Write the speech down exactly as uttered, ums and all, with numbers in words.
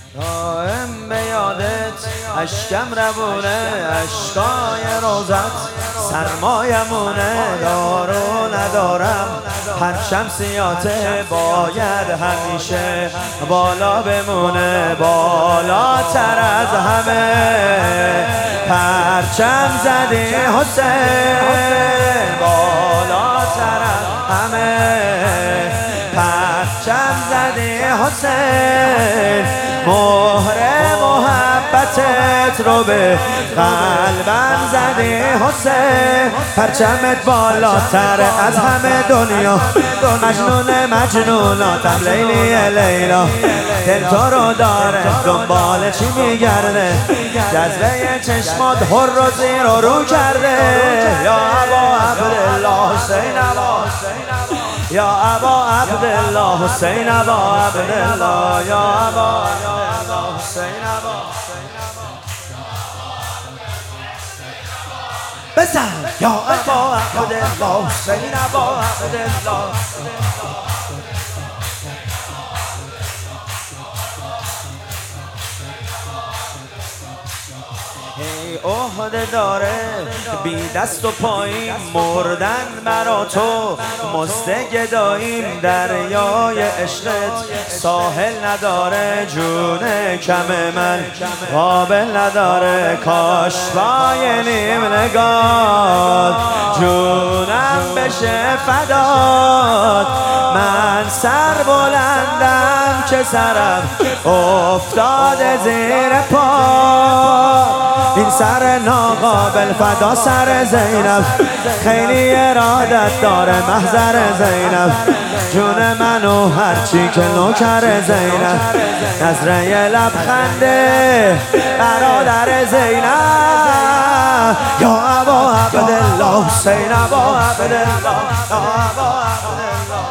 دائم به یادت اشکم روونه، اشکای روزت سرمایمونه. دارو ندارم پرچم سیاته، باید همیشه بالا بمونه، بالاتر از همه پرچم زدی حسین، بالاتر از همه پرچم زدی حسین. مهر محبتت رو به قلبم زدی حسین، پرچمت بالاتر از همه دنیا، مجنون مجنوناتم لیلی لیلا، دل تو رو داره دنبال چی میگرده، جذبه چشمات هر رو زیر و رو کرده. یا ابا عبدالله حسین ابا، یا ابا عبدالله حسین ابا عبدالله، یا ابا حسین ابا. بزن یا ابا عبدالله حسین ابا عبدالله. ای عهده داره بی دست و پایین مردن برا تو، مست گداییم دریای عشقت ساحل نداره، جون کم من قابل نداره، کاش پای نیم نگاه جونم بشه فدات. من سر بلندم که سرم افتاده زیر پا، این سر ناقابل فدا سر زینب، خیلی ارادت داره محضر زینب، جون منو هرچی که نوکر زینب، نظره لبخنده برادر زینب. یا ابا عبدالله حسین ابا عبدالله، یا ابا عبدالله.